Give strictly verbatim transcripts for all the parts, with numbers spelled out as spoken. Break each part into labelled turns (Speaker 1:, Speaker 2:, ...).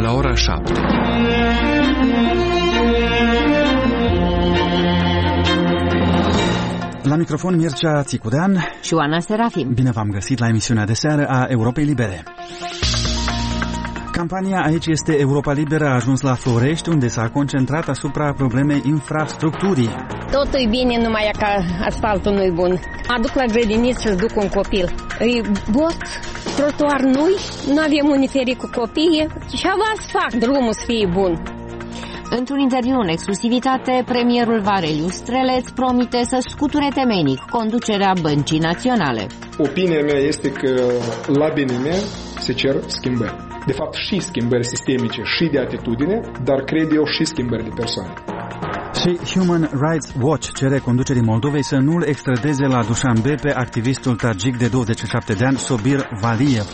Speaker 1: la ora șapte.
Speaker 2: La microfon Mircea Țicudean
Speaker 3: și Oana Serafim.
Speaker 2: Bine v-am găsit la emisiunea de seară a Europei Libere. Campania Aici este Europa Liberă a ajuns la Florești, unde s-a concentrat asupra problemei infrastructurii.
Speaker 4: Totul e bine, numai că asfaltul nu e bun. Aduc la grădiniță și-ți duc un copil. E bot, trotuar nu-i, nu avem unde feri cu copiii și avea să fac drumul să fie bun.
Speaker 3: Într-un interviu în exclusivitate, premierul Valeriu Streleț promite să scuture temeinic conducerea Băncii Naționale.
Speaker 5: Opinia mea este că la B N M se cer schimbări. De fapt și schimbări sistemice și de atitudine, dar cred eu și schimbări de persoane.
Speaker 2: Și Human Rights Watch cere conducerii Moldovei să nu-l extradeze la Dușanbe pe activistul tagic de douăzeci și șapte de ani, Sobir Valiev.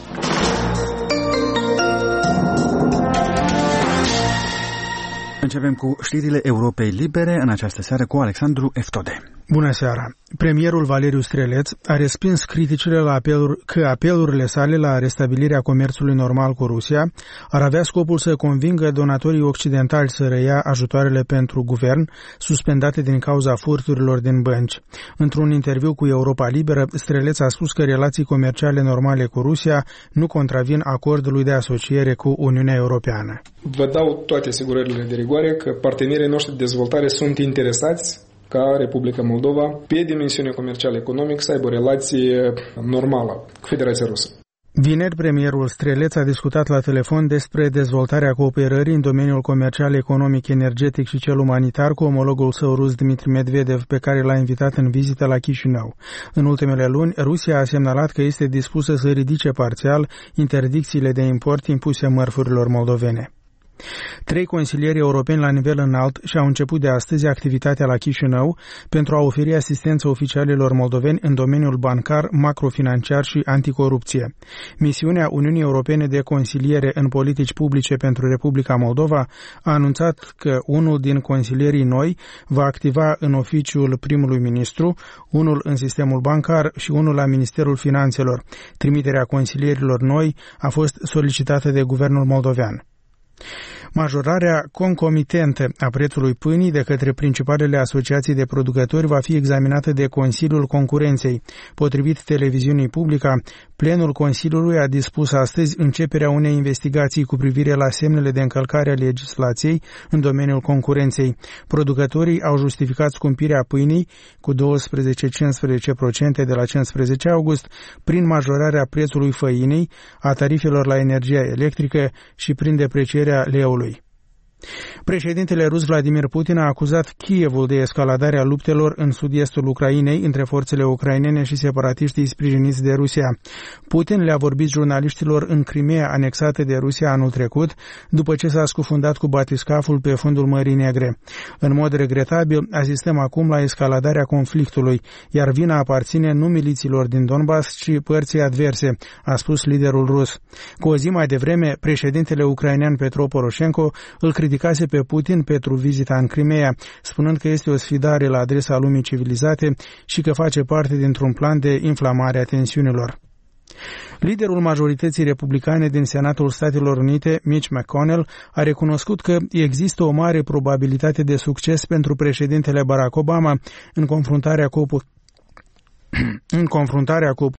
Speaker 2: Începem cu știrile Europei Libere în această seară cu Alexandru Eftode.
Speaker 6: Bună seara! Premierul Valeriu Streleț a respins criticile la apeluri, că apelurile sale la restabilirea comerțului normal cu Rusia ar avea scopul să convingă donatorii occidentali să reia ajutoarele pentru guvern suspendate din cauza furturilor din bănci. Într-un interviu cu Europa Liberă, Streleț a spus că relații comerciale normale cu Rusia nu contravin acordului de asociere cu Uniunea Europeană.
Speaker 5: Vă dau toate asigurările de rigoare că partenerii noștri de dezvoltare sunt interesați ca Republica Moldova, pe dimensiune comercială economică, să aibă o relație normală cu Federația Rusă.
Speaker 6: Vineri, premierul Streleț a discutat la telefon despre dezvoltarea cooperării în domeniul comercial, economic, energetic și cel umanitar cu omologul său rus Dmitri Medvedev, pe care l-a invitat în vizită la Chișinău. În ultimele luni, Rusia a semnalat că este dispusă să ridice parțial interdicțiile de import impuse mărfurilor moldovene. Trei consilieri europeni la nivel înalt și-au început de astăzi activitatea la Chișinău pentru a oferi asistență oficialilor moldoveni în domeniul bancar, macrofinanciar și anticorupție. Misiunea Uniunii Europene de Consiliere în Politici Publice pentru Republica Moldova a anunțat că unul din consilierii noi va activa în oficiul primului ministru, unul în sistemul bancar și unul la Ministerul Finanțelor. Trimiterea consilierilor noi a fost solicitată de guvernul moldovean. Majorarea concomitentă a prețului pâinii de către principalele asociații de producători va fi examinată de Consiliul Concurenței. Potrivit televiziunii Publica, plenul Consiliului a dispus astăzi începerea unei investigații cu privire la semnele de încălcare a legislației în domeniul concurenței. Producătorii au justificat scumpirea pâinii cu doisprezece - cincisprezece la sută de la cincisprezece august prin majorarea prețului făinei, a tarifelor la energia electrică și prin deprecierea leului. Președintele rus Vladimir Putin a acuzat Kievul de escaladarea luptelor în sud-estul Ucrainei între forțele ucrainene și separatiștii sprijiniți de Rusia. Putin le-a vorbit jurnaliștilor în Crimea anexată de Rusia anul trecut, după ce s-a scufundat cu batiscaful pe fundul Mării Negre. În mod regretabil, asistăm acum la escaladarea conflictului, iar vina aparține nu miliților din Donbass, ci părții adverse, a spus liderul rus. Cu o zi mai devreme, președintele ucrainean Petro Poroșenko îl criticase pe Putin pentru vizita în Crimea, spunând că este o sfidare la adresa lumii civilizate și că face parte dintr-un plan de inflamare a tensiunilor. Liderul majorității republicane din Senatul Statelor Unite, Mitch McConnell, a recunoscut că există o mare probabilitate de succes pentru președintele Barack Obama în confruntarea cu în confruntarea cu